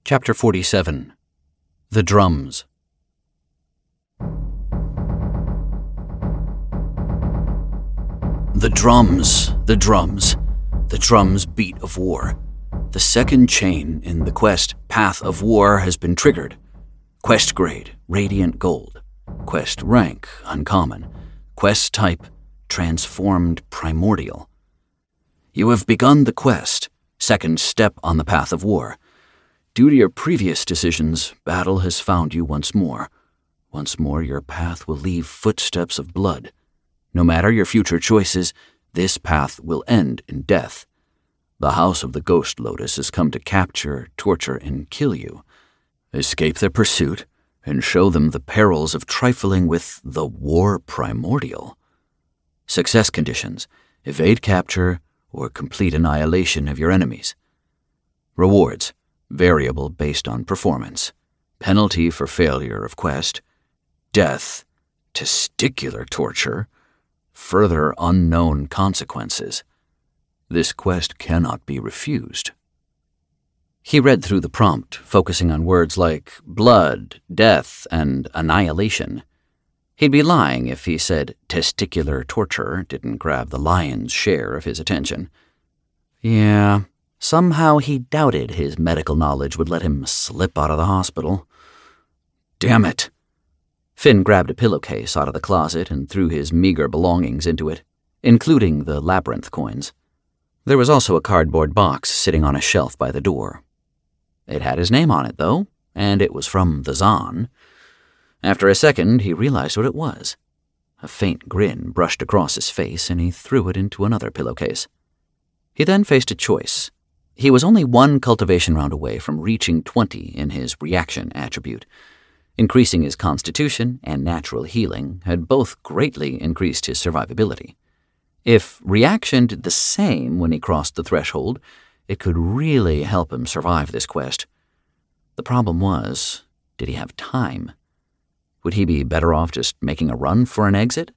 Chapter 47. The Drums. The drums, the drums, the drums beat of war. The second chain in the quest Path of War has been triggered. Quest grade, Radiant Gold. Quest rank, Uncommon. Quest type, Transformed Primordial. You have begun the quest, second step on the Path of War. Due to your previous decisions, battle has found you once more. Once more, your path will leave footsteps of blood. No matter your future choices, this path will end in death. The House of the Ghost Lotus has come to capture, torture, and kill you. Escape their pursuit, and show them the perils of trifling with the War Primordial. Success conditions: evade capture or complete annihilation of your enemies. Rewards: variable based on performance. Penalty for failure of quest: death, testicular torture, further unknown consequences. This quest cannot be refused. He read through the prompt, focusing on words like blood, death, and annihilation. He'd be lying if he said testicular torture didn't grab the lion's share of his attention. Yeah, somehow he doubted his medical knowledge would let him slip out of the hospital. Damn it! Finn grabbed a pillowcase out of the closet and threw his meager belongings into it, including the labyrinth coins. There was also a cardboard box sitting on a shelf by the door. It had his name on it, though, and it was from the Zaan. After a second, he realized what it was. A faint grin brushed across his face, and he threw it into another pillowcase. He then faced a choice. He was only one cultivation round away from reaching 20 in his reaction attribute. Increasing his constitution and natural healing had both greatly increased his survivability. If reaction did the same when he crossed the threshold, it could really help him survive this quest. The problem was, did he have time? Would he be better off just making a run for an exit?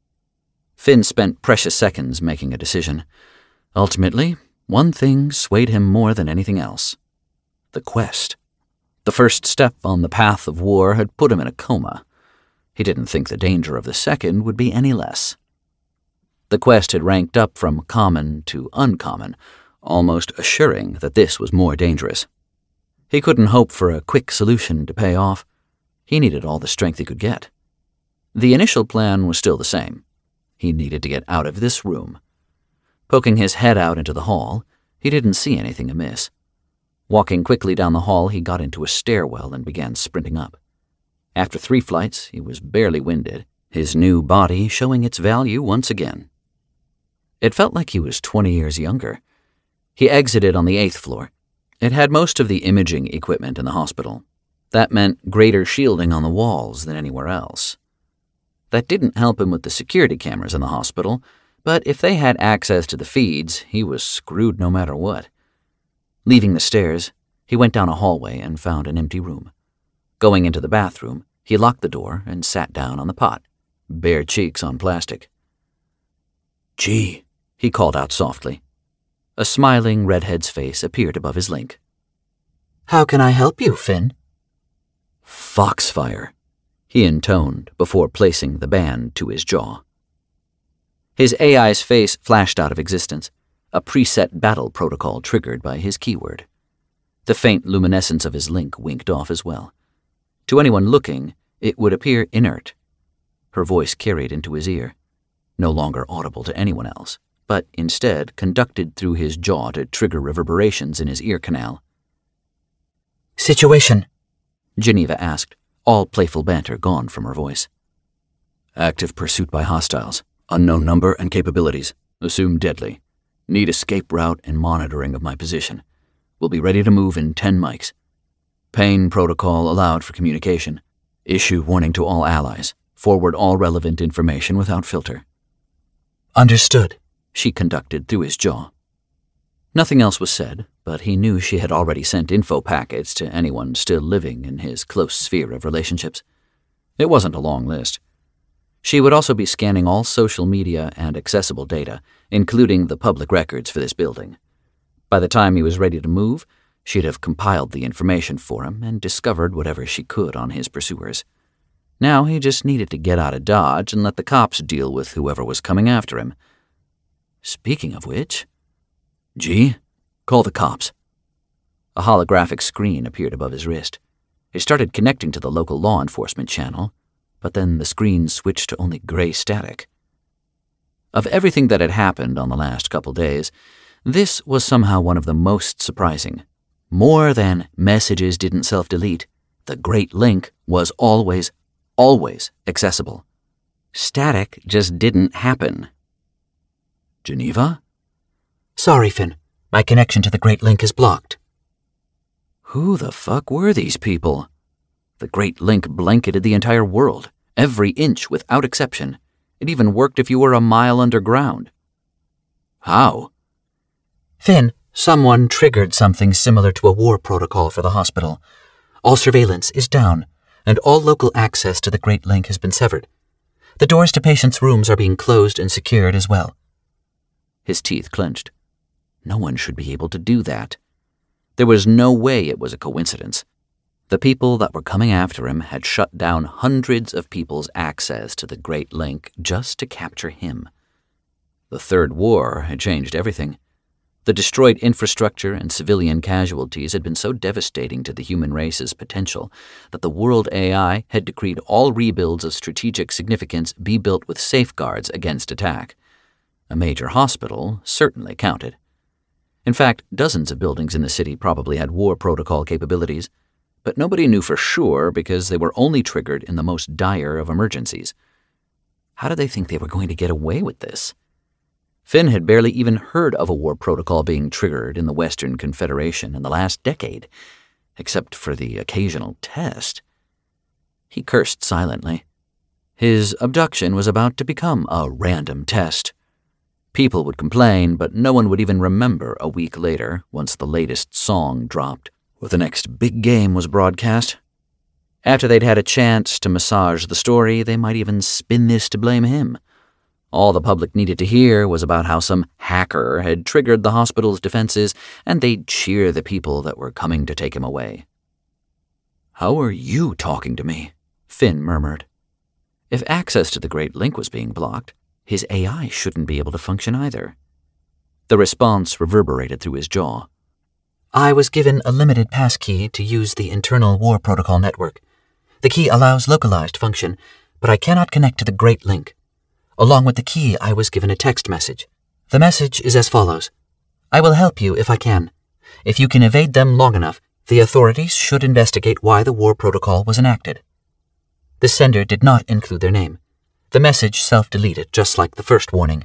Finn spent precious seconds making a decision. Ultimately, one thing swayed him more than anything else: the quest. The first step on the Path of War had put him in a coma. He didn't think the danger of the second would be any less. The quest had ranked up from common to uncommon, almost assuring that this was more dangerous. He couldn't hope for a quick solution to pay off. He needed all the strength he could get. The initial plan was still the same. He needed to get out of this room. Poking his head out into the hall, he didn't see anything amiss. Walking quickly down the hall, he got into a stairwell and began sprinting up. After 3 flights, he was barely winded, his new body showing its value once again. It felt like he was 20 years younger. He exited on the 8th floor. It had most of the imaging equipment in the hospital. That meant greater shielding on the walls than anywhere else. That didn't help him with the security cameras in the hospital, but if they had access to the feeds, he was screwed no matter what. Leaving the stairs, he went down a hallway and found an empty room. Going into the bathroom, he locked the door and sat down on the pot, bare cheeks on plastic. "Gee," he called out softly. A smiling redhead's face appeared above his link. "How can I help you, Finn?" "Foxfire," he intoned before placing the band to his jaw. His AI's face flashed out of existence, a preset battle protocol triggered by his keyword. The faint luminescence of his link winked off as well. To anyone looking, it would appear inert. Her voice carried into his ear, no longer audible to anyone else, but instead conducted through his jaw to trigger reverberations in his ear canal. "Situation?" Geneva asked, all playful banter gone from her voice. "Active pursuit by hostiles. Unknown number and capabilities. Assume deadly. Need escape route and monitoring of my position. Will be ready to move in 10 mics. Pain protocol allowed for communication. Issue warning to all allies. Forward all relevant information without filter." "Understood," she conducted through his jaw. Nothing else was said, but he knew she had already sent info packets to anyone still living in his close sphere of relationships. It wasn't a long list. She would also be scanning all social media and accessible data, including the public records for this building. By the time he was ready to move, She'd have compiled the information for him and discovered whatever she could on his pursuers. Now he just needed to get out of Dodge and let the cops deal with whoever was coming after him. Speaking of which, G, call the cops. A holographic screen appeared above his wrist. It started connecting to the local law enforcement channel, but then the screen switched to only gray static. Of everything that had happened on the last couple days, this was somehow one of the most surprising. More than messages didn't self-delete, the Great Link was always accessible. Static just didn't happen. Geneva? Sorry, Finn. My connection to the Great Link is blocked. Who the fuck were these people? The Great Link blanketed the entire world, every inch without exception. It even worked if you were a mile underground. How? Finn, someone triggered something similar to a war protocol for the hospital. All surveillance is down, and all local access to the Great Link has been severed. The doors to patients' rooms are being closed and secured as well. His teeth clenched. No one should be able to do that. There was no way it was a coincidence. The people that were coming after him had shut down hundreds of people's access to the Great Link just to capture him. The Third War had changed everything. The destroyed infrastructure and civilian casualties had been so devastating to the human race's potential that the World AI had decreed all rebuilds of strategic significance be built with safeguards against attack. A major hospital certainly counted. In fact, dozens of buildings in the city probably had war protocol capabilities, but nobody knew for sure because they were only triggered in the most dire of emergencies. How did they think they were going to get away with this? Finn had barely even heard of a war protocol being triggered in the Western Confederation in the last decade, except for the occasional test. He cursed silently. His abduction was about to become a random test. People would complain, but no one would even remember a week later once the latest song dropped or the next big game was broadcast. After they'd had a chance to massage the story, they might even spin this to blame him. All the public needed to hear was about how some hacker had triggered the hospital's defenses, and they'd cheer the people that were coming to take him away. "How are you talking to me?" Finn murmured. If access to the Great Link was being blocked, his AI shouldn't be able to function either. The response reverberated through his jaw. I was given a limited passkey to use the internal war protocol network. The key allows localized function, but I cannot connect to the Great Link. Along with the key, I was given a text message. The message is as follows. I will help you if I can. If you can evade them long enough, the authorities should investigate why the war protocol was enacted. The sender did not include their name. The message self-deleted, just like the first warning.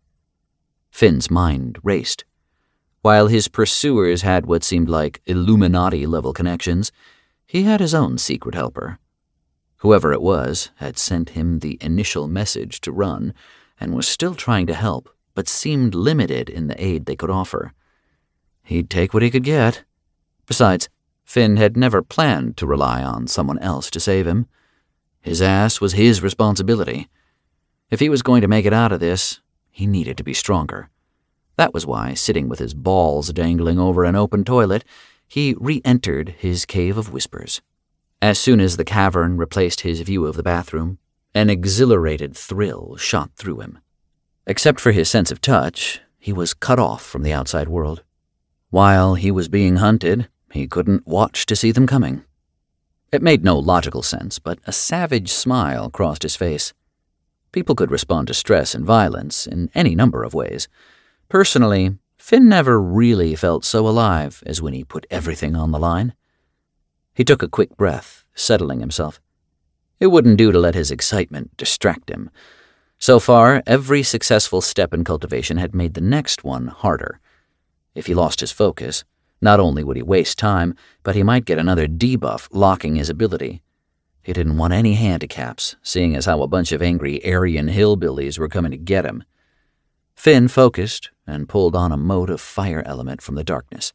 Finn's mind raced. While his pursuers had what seemed like Illuminati-level connections, he had his own secret helper. Whoever it was had sent him the initial message to run and was still trying to help, but seemed limited in the aid they could offer. He'd take what he could get. Besides, Finn had never planned to rely on someone else to save him. His ass was his responsibility. If he was going to make it out of this, he needed to be stronger. That was why, sitting with his balls dangling over an open toilet, he re-entered his cave of whispers. As soon as the cavern replaced his view of the bathroom, an exhilarated thrill shot through him. Except for his sense of touch, he was cut off from the outside world. While he was being hunted, he couldn't watch to see them coming. It made no logical sense, but a savage smile crossed his face. People could respond to stress and violence in any number of ways. Personally, Finn never really felt so alive as when he put everything on the line. He took a quick breath, settling himself. It wouldn't do to let his excitement distract him. So far, every successful step in cultivation had made the next one harder. If he lost his focus, not only would he waste time, but he might get another debuff locking his ability. He didn't want any handicaps, seeing as how a bunch of angry Aryan hillbillies were coming to get him. Finn focused and pulled on a mote of fire element from the darkness.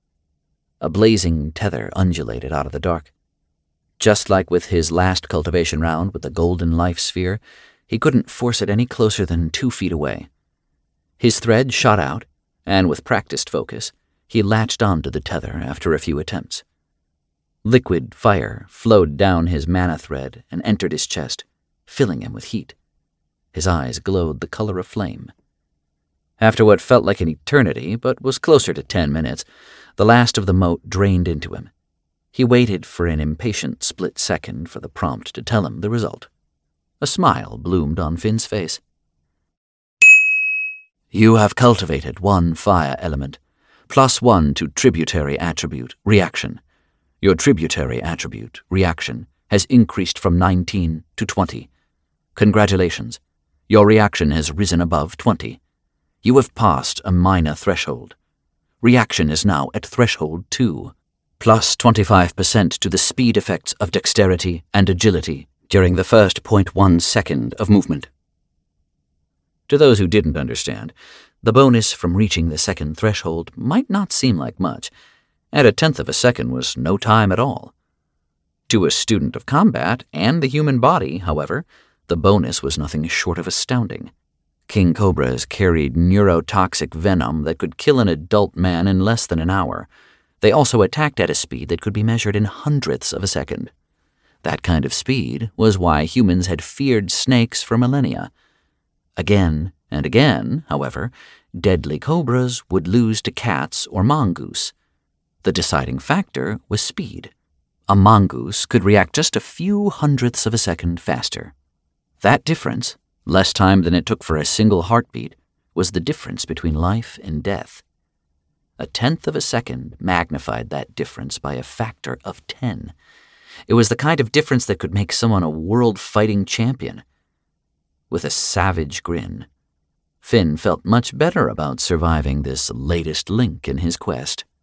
A blazing tether undulated out of the dark. Just like with his last cultivation round with the golden life sphere, he couldn't force it any closer than 2 feet away. His thread shot out, and with practiced focus, He latched onto the tether after a few attempts. Liquid fire flowed down his mana thread and entered his chest, filling him with heat. His eyes glowed the color of flame. After what felt like an eternity, but was closer to 10 minutes, the last of the moat drained into him. He waited for an impatient split second for the prompt to tell him the result. A smile bloomed on Finn's face. You have cultivated 1 fire element, +1 to tributary attribute, reaction. Your tributary attribute, reaction, has increased from 19 to 20. Congratulations. Your reaction has risen above 20. You have passed a minor threshold. Reaction is now at threshold 2, plus 25% to the speed effects of dexterity and agility during the first 0.1 second of movement. To those who didn't understand, the bonus from reaching the second threshold might not seem like much. At 1/10 of a second was no time at all. To a student of combat and the human body, however, the bonus was nothing short of astounding. King cobras carried neurotoxic venom that could kill an adult man in less than an hour. They also attacked at a speed that could be measured in hundredths of a second. That kind of speed was why humans had feared snakes for millennia. Again and again, however, deadly cobras would lose to cats or mongoose. The deciding factor was speed. A mongoose could react just a few hundredths of a second faster. That difference, less time than it took for a single heartbeat, was the difference between life and death. 1/10 of a second magnified that difference by a factor of 10. It was the kind of difference that could make someone a world fighting champion. With a savage grin, Finn felt much better about surviving this latest link in his quest.